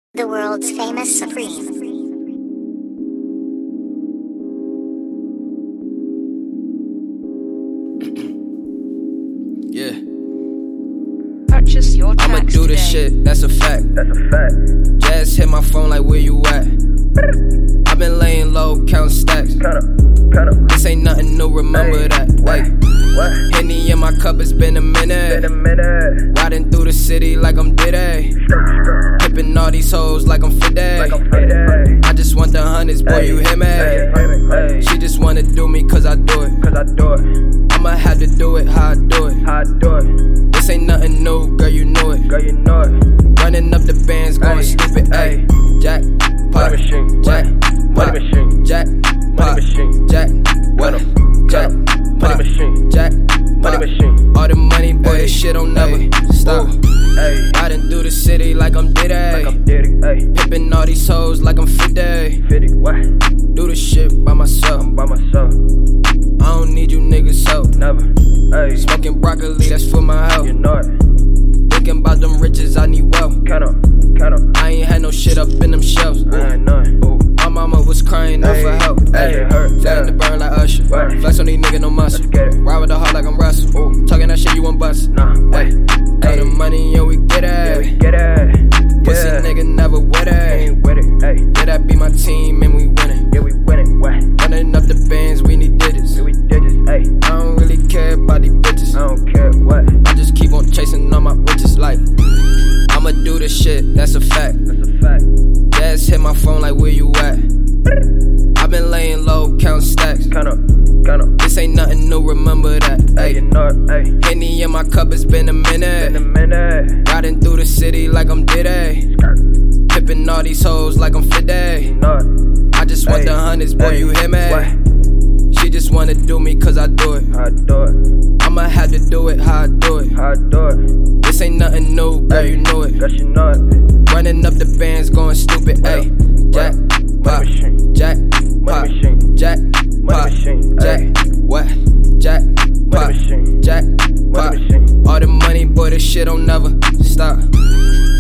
The world's famous Supreme. Yeah. Purchase your tracks I'ma do this today. shit, that's a fact. Jazz hit my phone like, where you at? I've been laying low, counting stacks. This ain't nothing new, remember that. Henny in my cup, it's been a minute. Riding through the city like I'm Diddy. Hippin' all these hoes like I'm Fiddy. I just want the hundreds, boy, you hear me? She just wanna do me cause I do it. I'ma have to do it how I do it. This ain't nothing new, girl, you know it. Running up the bands, going stupid, ayy. Jack, pot, jack, pot, jack, pot, jack, what? Jack, pot, jack, pot. All the money, boy, this shit don't never stop. Riding through the city like I'm Diddy. Pippin' all these hoes like I'm Fiddy. Do the shit by myself. I don't need you niggas help. Smoking broccoli, that's for my health. Thinking about them riches, I need wealth. I ain't had no shit up in them shelves. My mama was crying out for help. Flatting the burn like Usher. Flex on these niggas, no muscle. Ride with the heart like I'm Russell. Talking that shit, you won't bust. Got the money and we get it. Pussy nigga never with it. Yeah, that be my team and we winning. Running up the bands, we need digits. I don't really care about these bitches. I just keep on chasing all my riches like I'ma do this shit, that's a fact. Jazz hit my phone like, where you at? I've been laying low, counting stacks. This ain't nothing new, remember that. Henny in my cup, it's been a minute. Riding through the city like I'm Diddy. Pippin' all these hoes like I'm Fiddy. I just want the hundreds, boy, you hear me? She just wanna do me cause I do it. I'ma have to do it how I do it. This ain't nothing new, girl, you know it. Running up the bands, going stupid, ayy. Jack, pop, jack, pop, jack, pop, jack, what? Jack, pop, jack, pop. All the money, boy, this shit don't never stop.